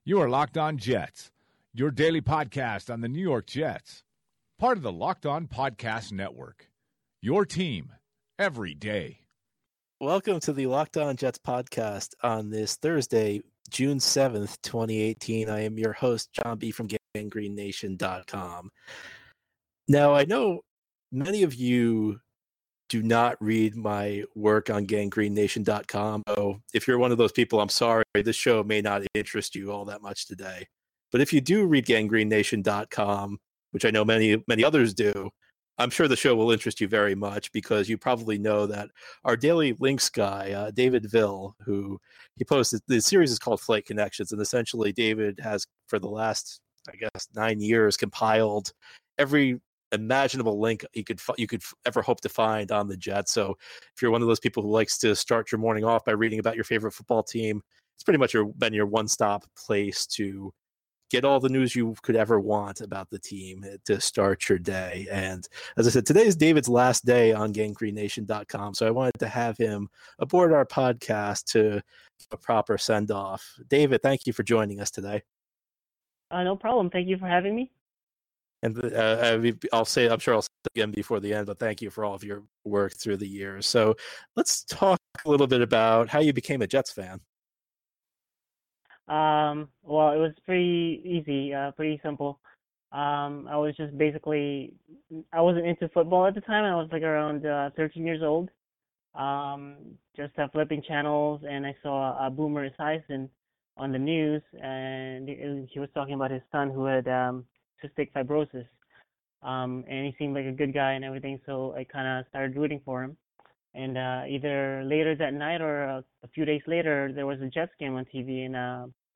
You are Locked On Jets, your daily podcast on the New York Jets. Part of the Locked On Podcast Network. Your team every day. Welcome to the Locked On Jets podcast on this Thursday, June 7th, 2018. I am your host, John B. from GangreneNation.com. Now, I know many of you do not read my work on GangreneNation.com. So if you're one of those people, I'm sorry, this show may not interest you all that much today. But if you do read GangreneNation.com, which I know many others do, I'm sure the show will interest you very much because you probably know that our daily links guy, David Ville, who he posted, the series is called Flight Connections, and essentially David has, for the last, 9 years, compiled every imaginable link you could ever hope to find on the Jets. So if you're one of those people who likes to start your morning off by reading about your favorite football team, it's pretty much been your one-stop place to get all the news you could ever want about the team to start your day. And as I said, today is David's last day on GangreneNation.com, so I wanted to have him aboard our podcast to give a proper send-off. David, thank you for joining us today. No problem. Thank you for having me. And I'll say, I'm sure I'll say it again before the end, but thank you for all of your work through the years. So let's talk a little bit about how you became a Jets fan. Well, it was pretty easy, pretty simple. I was just basically, I wasn't into football at the time. I was like around 13 years old. Just flipping channels, and I saw Boomer Esiason on the news, and he was talking about his son who had cystic fibrosis. And he seemed like a good guy and everything, so I kind of started rooting for him. And either later that night or a few days later, there was a Jets game on TV, and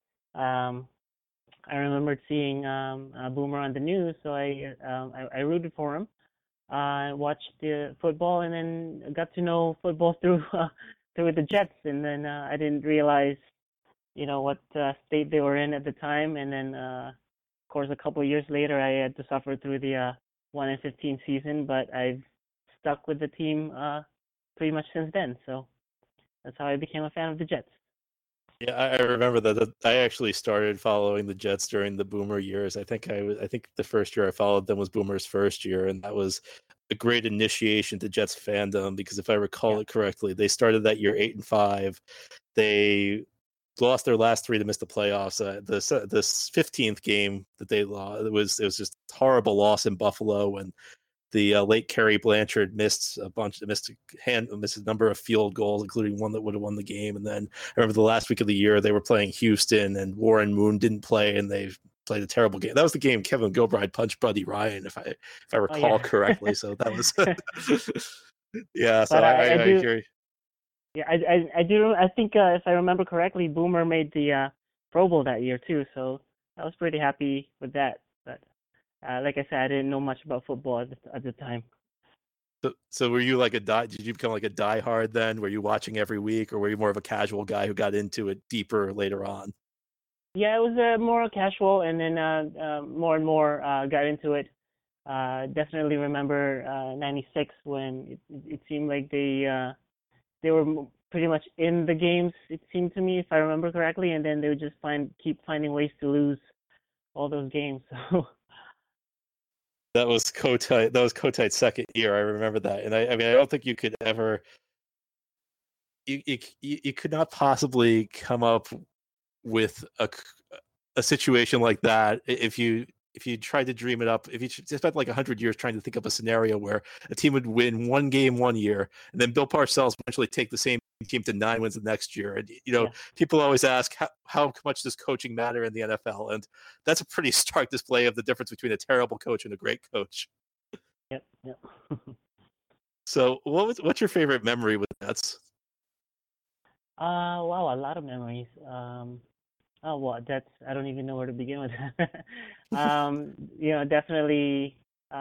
I remembered seeing Boomer on the news, so I rooted for him. I watched the football, and then got to know football through the Jets, and then I didn't realize, what state they were in at the time, and then of course a couple of years later I had to suffer through the 1-15 season, but I've stuck with the team pretty much since then. So that's how I became a fan of the Jets. Yeah, I remember that. I actually started following the Jets during the Boomer years. I think the first year I followed them was Boomer's first year, and that was a great initiation to Jets fandom because if I recall it correctly, they started that year 8-5. They lost their last 3 to miss the playoffs. This 15th game that they lost, it was just a horrible loss in Buffalo, and the late Kerry Blanchard missed a number of field goals, including one that would have won the game. And then I remember the last week of the year they were playing Houston, and Warren Moon didn't play, and they played a terrible game. That was the game Kevin Gilbride punched Buddy Ryan, if I recall correctly. So that was yeah. So I hear you. Yeah, I do. I think if I remember correctly, Boomer made the Pro Bowl that year too. So I was pretty happy with that. But like I said, I didn't know much about football at the time. So were you like did you become like a diehard then? Were you watching every week, or were you more of a casual guy who got into it deeper later on? Yeah, it was more casual, and then more and more got into it. Definitely remember '96 when it seemed like they were pretty much in the games, it seemed to me, if I remember correctly, and then they would just keep finding ways to lose all those games. So that was Kotite's second year. I remember that, and I mean, I don't think you could ever, you could not possibly come up with a situation like that if you tried to dream it up. If you spent like 100 years trying to think of a scenario where a team would win one game one year, and then Bill Parcells eventually take the same team to 9 wins the next year, and people always ask how much does coaching matter in the NFL, and that's a pretty stark display of the difference between a terrible coach and a great coach. Yep. So what's your favorite memory with Jets? Wow, a lot of memories. Oh, well, I don't even know where to begin with that. Definitely,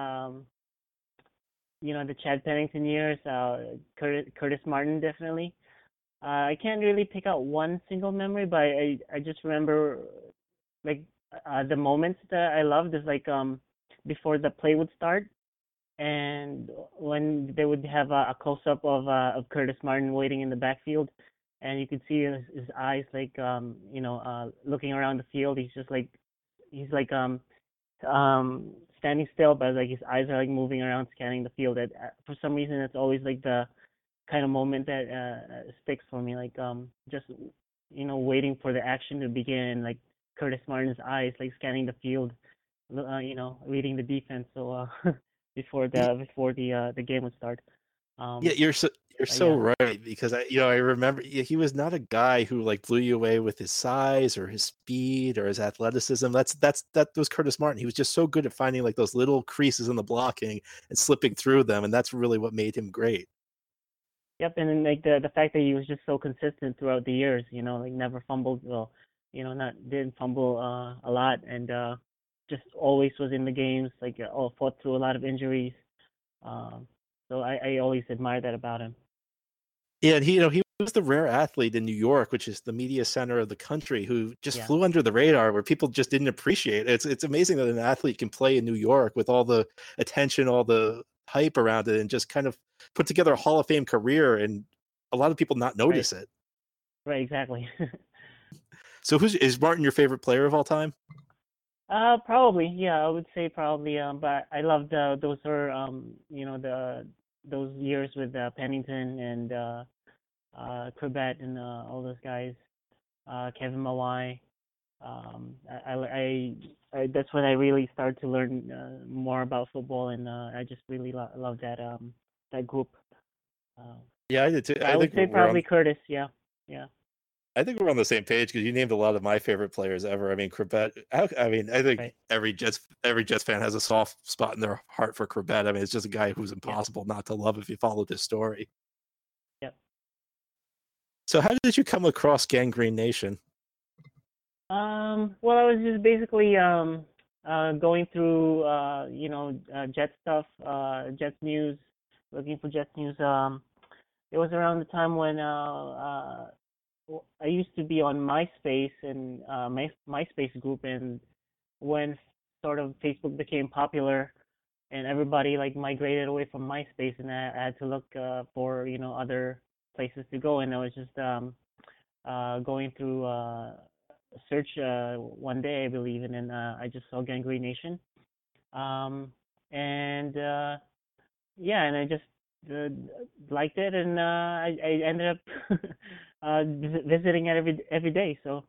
the Chad Pennington years, Curtis Martin, definitely. I can't really pick out one single memory, but I just remember, like, the moments that I loved is, like, before the play would start, and when they would have a close-up of Curtis Martin waiting in the backfield, and you could see his eyes like looking around the field. He's like standing still, but like his eyes are like moving around, scanning the field. For some reason, it's always like the kind of moment that sticks for me. Like just waiting for the action to begin, like Curtis Martin's eyes like scanning the field, reading the defense. So before the game would start. Yeah, Um, you're so yeah, right, because I remember he was not a guy who like blew you away with his size or his speed or his athleticism. That was Curtis Martin. He was just so good at finding like those little creases in the blocking and slipping through them, and that's really what made him great. yep. And then like the fact that he was just so consistent throughout the years, like never fumbled. Well, not didn't fumble a lot, and just always was in the games. Like fought through a lot of injuries. Um, so I always admire that about him. Yeah, and he was the rare athlete in New York, which is the media center of the country, who just Yeah, flew under the radar, where people just didn't appreciate it. It's amazing that an athlete can play in New York with all the attention, all the hype around it, and just kind of put together a Hall of Fame career, and a lot of people not right, notice it. right, exactly. So, is Martin your favorite player of all time? Probably, yeah, I would say probably. But I loved those years with Pennington and Corbett and all those guys. Kevin Mawai. That's when I really started to learn more about football, and I just really love that group. Uh, Yeah, I did too. I would say probably Curtis. Yeah, yeah, I think we're on the same page, because you named a lot of my favorite players ever. I mean, Corbett. I mean, I think right. every Jets fan has a soft spot in their heart for Corbett. I mean, it's just a guy who's Yeah, impossible not to love if you followed his story. yep. So, how did you come across Gangrene Nation? Well, I was just basically going through Jet stuff, Jets news, looking for Jets news. It was around the time when I used to be on MySpace and my MySpace group, and when sort of Facebook became popular and everybody like migrated away from MySpace, and I had to look for other places to go, and I was just going through search one day, I believe, and then I just saw Gangrene Nation, and yeah, and I just uh, liked it, and I ended up visiting it every day. So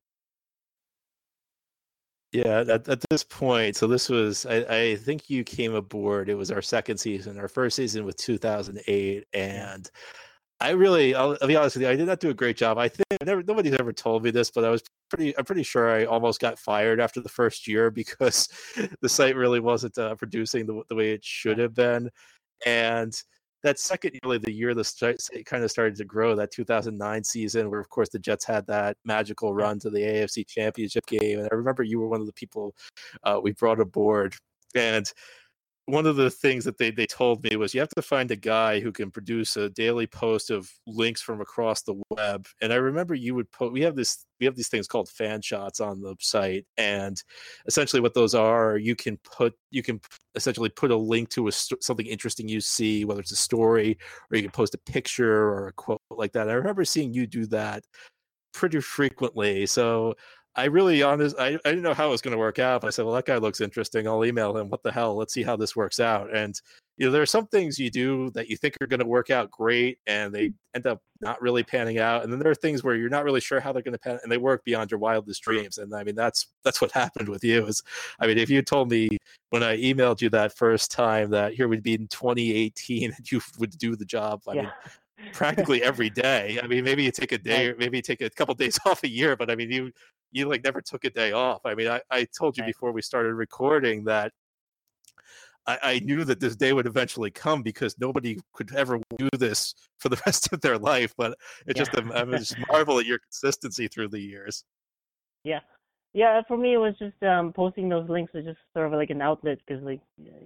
Yeah, at this point, so this was, I think you came aboard. It was our second season. Our first season was 2008, yeah, and I'll be honest with you, I did not do a great job. I think nobody's ever told me this, but I'm pretty sure I almost got fired after the first year, because the site really wasn't producing the way it should yeah, have been. And that second year, like the year the site kind of started to grow, that 2009 season, where of course the Jets had that magical yeah, run to the AFC Championship game, and I remember you were one of the people we brought aboard. And one of the things that they told me was, you have to find a guy who can produce a daily post of links from across the web. And I remember you would post, we have these things called fan shots on the site, and essentially what those are, you can essentially put a link to something interesting you see, whether it's a story, or you can post a picture or a quote like that. I remember seeing you do that pretty frequently. So I didn't know how it was going to work out. But I said, well, that guy looks interesting. I'll email him. What the hell? Let's see how this works out. And there are some things you do that you think are going to work out great, and they end up not really panning out. And then there are things where you're not really sure how they're going to pan, and they work beyond your wildest dreams. And I mean, that's what happened with you. I mean, if you told me when I emailed you that first time that here would be in 2018 and you would do the job, I yeah. mean, practically every day. I mean, maybe you take a day, Right, or maybe you take a couple of days off a year, but I mean, you like never took a day off. I mean, I told you right. before we started recording that I knew that this day would eventually come, because nobody could ever do this for the rest of their life. But it's Yeah. just I just marvel at your consistency through the years. Yeah. Yeah, for me it was just posting those links was just sort of like an outlet, because like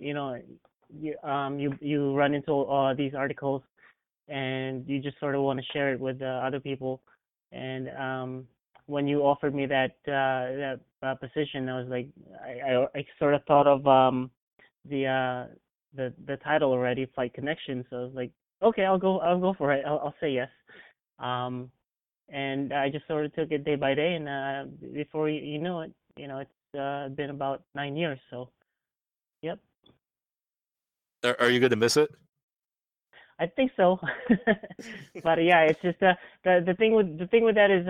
you run into these articles, and you just sort of want to share it with other people, and when you offered me that position, I was like, I sort of thought of the the title already, Flight Connection, so I was like, okay, I'll go for it. I'll say yes. Um and I just sort of took it day by day, and before you know it, it's been about 9 years. So, yep, Are you going to miss it? I think so. But yeah, it's just the thing with that is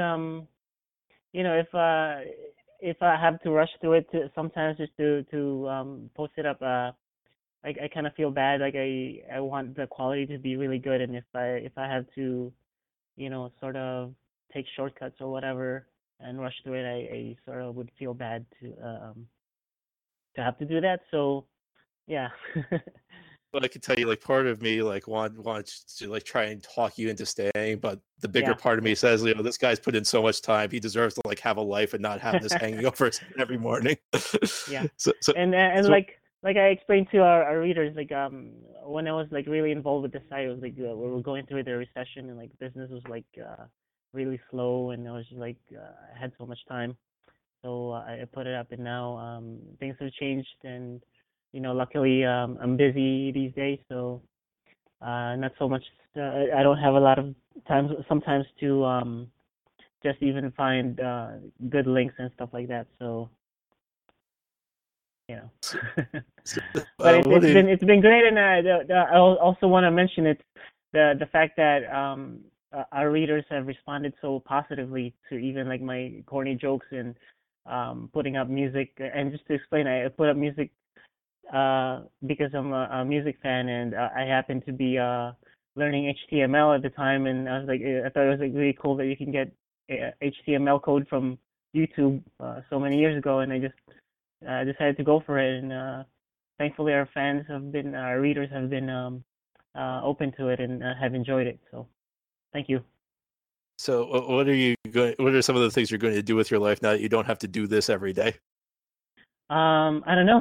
if I have to rush through it sometimes just to post it up, I kind of feel bad. Like I want the quality to be really good, and if I have to, sort of take shortcuts or whatever and rush through it, I sort of would feel bad to have to do that. So yeah. But I can tell you, like, part of me like wants to like try and talk you into staying, but the bigger Yeah. part of me says, this guy's put in so much time. He deserves to like have a life and not have this hanging over his head every morning. Yeah. So, And so like I explained to our readers, like when I was like really involved with the site, it was like we were going through the recession, and like business was like really slow, and I was just like I had so much time, so I put it up, and now things have changed, and luckily I'm busy these days, so not so much. I don't have a lot of time sometimes to just even find good links and stuff like that. So you know. so, But what do you, it's been great, and I also want to mention it's the fact that our readers have responded so positively to even like my corny jokes and putting up music. And just to explain, I put up music because I'm a music fan, and I happened to be learning HTML at the time, and I was like, I thought it was like really cool that you can get HTML code from YouTube so many years ago, and I just decided to go for it, and thankfully our readers have been open to it and have enjoyed it. So thank you. so what are you going? What are some of the things you're going to do with your life now that you don't have to do this every day? I don't know,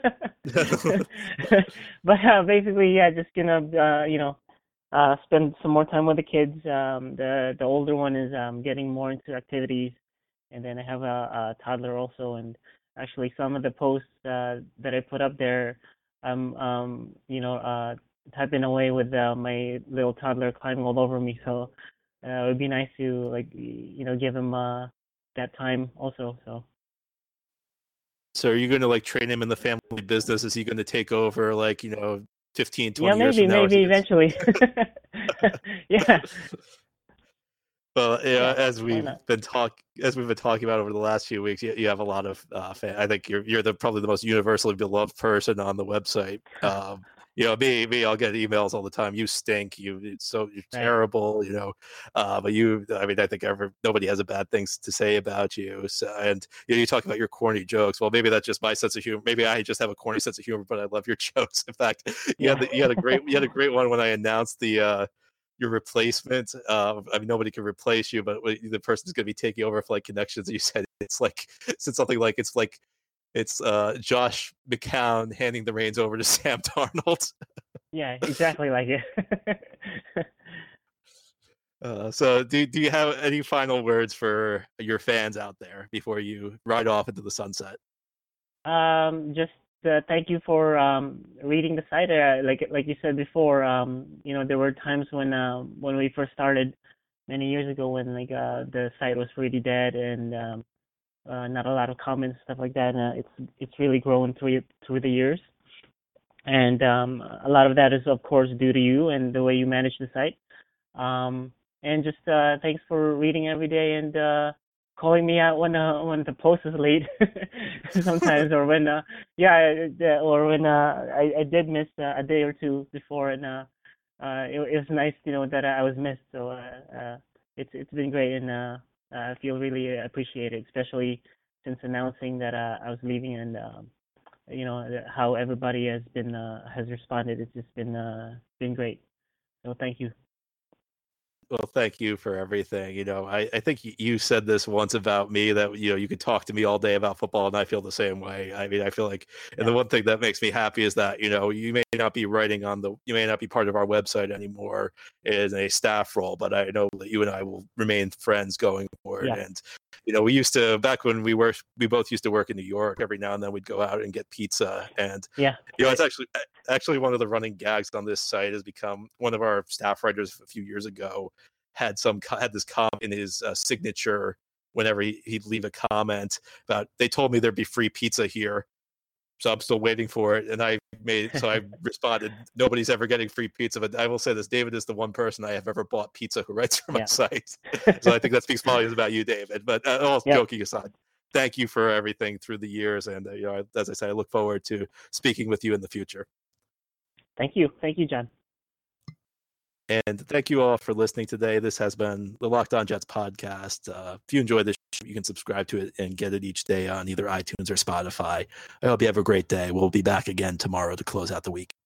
but basically, yeah, just gonna spend some more time with the kids. The older one is getting more into activities, and then I have a toddler also. And actually, some of the posts that I put up there, I'm typing away with my little toddler climbing all over me. So it would be nice to like give him that time also. So So are you going to like train him in the family business? Is he going to take over like 15, yeah, 20 years from now? Or is he maybe eventually. Yeah, Well, yeah. Why not? as we've been talking about over the last few weeks, you have a lot of fan. I think you're probably the most universally beloved person on the website. Me, I'll get emails all the time. You stink. You're Right. terrible. But I mean, I think nobody has a bad things to say about you. So, and you talk about your corny jokes. Well, maybe that's just my sense of humor. Maybe I just have a corny sense of humor, but I love your jokes. In fact, Yeah. you had a great one when I announced your replacement. I mean, nobody can replace you, but the person's going to be taking over Flight Connections. You said it's like said something like it's Josh McCown handing the reins over to Sam Darnold. Yeah, exactly like it. So do you have any final words for your fans out there before you ride off into the sunset? Just thank you for reading the site. Like you said before, there were times when we first started many years ago when like the site was pretty dead and not a lot of comments, stuff like that. It's really grown through the years, and a lot of that is of course due to you and the way you manage the site. And just thanks for reading every day and calling me out when the post is late sometimes, or when or when I did miss a day or two before, and it was nice that I was missed. So it's been great, and I feel really appreciated, especially since announcing that I was leaving, and how everybody has responded. It's just been great. So thank you. Well, thank you for everything. I think you said this once about me that, you could talk to me all day about football and I feel the same way. I mean, I feel like, and the Yeah. one thing that makes me happy is that, you may not be you may not be part of our website anymore in a staff role, but I know that you and I will remain friends going forward. Yeah. And, we used to, back when we both used to work in New York, every now and then we'd go out and get pizza. And, Yeah. it's actually one of the running gags on this site has become one of our staff writers a few years ago had this comment in his signature whenever he'd leave a comment about, they told me there'd be free pizza here, so I'm still waiting for it. And I responded, nobody's ever getting free pizza. But I will say this, David is the one person I have ever bought pizza who writes for my site. So I think that speaks volumes about you, David. But all joking aside, thank you for everything through the years. And as I said, I look forward to speaking with you in the future. Thank you, John. And thank you all for listening today. This has been the Locked On Jets podcast. If you enjoy this, you can subscribe to it and get it each day on either iTunes or Spotify. I hope you have a great day. We'll be back again tomorrow to close out the week.